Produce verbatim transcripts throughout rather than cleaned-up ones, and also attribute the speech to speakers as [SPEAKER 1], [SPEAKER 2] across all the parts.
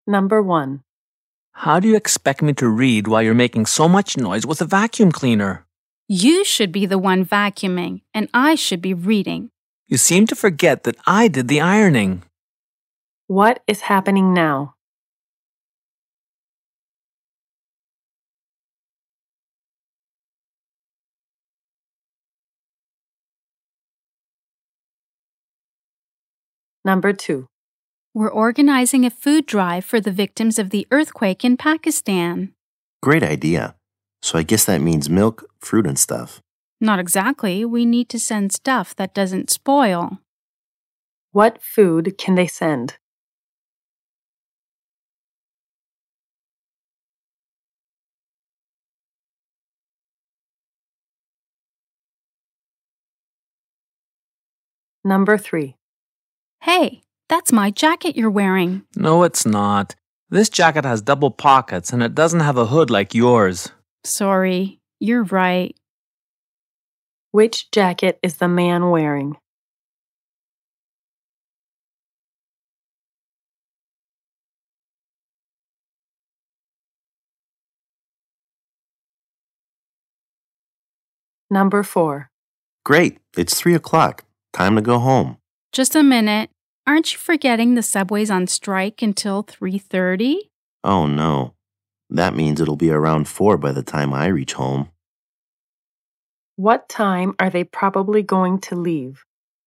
[SPEAKER 1] Number one.
[SPEAKER 2] How do you expect me to read while you're making so much noise with a vacuum cleaner?
[SPEAKER 3] You should be the one vacuuming, and I should be reading.
[SPEAKER 2] You seem to forget that I did the ironing.
[SPEAKER 1] What is happening now? Number two.
[SPEAKER 3] We're organizing a food drive for the victims of the earthquake in Pakistan.
[SPEAKER 4] Great idea. So I guess that means milk, fruit, and stuff.
[SPEAKER 3] Not exactly. We need to send stuff that doesn't spoil.
[SPEAKER 1] What food can they send? Number three.
[SPEAKER 3] Hey, that's my jacket you're wearing.
[SPEAKER 2] No, it's not. This jacket has double pockets and it doesn't have a hood like yours.
[SPEAKER 3] Sorry, you're right.
[SPEAKER 1] Which jacket is the man wearing? Number four.
[SPEAKER 4] Great, it's three o'clock. Time to go home.
[SPEAKER 3] Just a minute. Aren't you forgetting the subway's on strike until three thirty?
[SPEAKER 4] Oh no. That means it'll be around four by the time I reach home.
[SPEAKER 1] What time are they probably going to leave?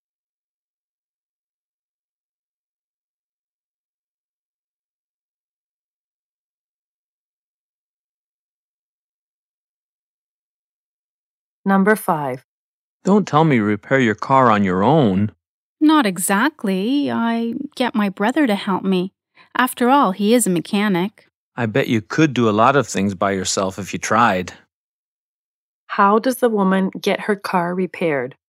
[SPEAKER 1] Number five.
[SPEAKER 2] Don't tell me you repair your car on your own.
[SPEAKER 3] Not exactly. I get my brother to help me. After all, he is a mechanic.
[SPEAKER 2] I bet you could do a lot of things by yourself if you tried.
[SPEAKER 1] How does the woman get her car repaired?